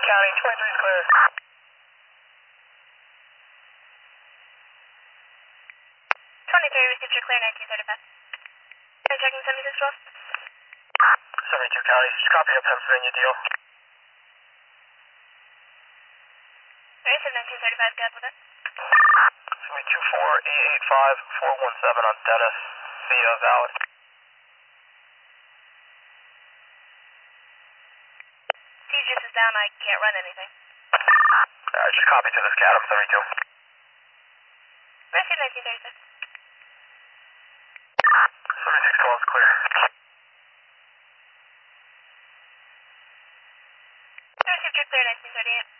County, 23 is clear. 23, received your clear 1935. Are you checking 7612? 72 County, just copy a Pennsylvania deal. Alright, so 1935, good with it. It's going to be 24885-417 on Dennis via Valid. CGIS is down, I can't run anything. Just copy to this cat, I'm 32. Received 1936. 36 calls clear. Received your clear 1938.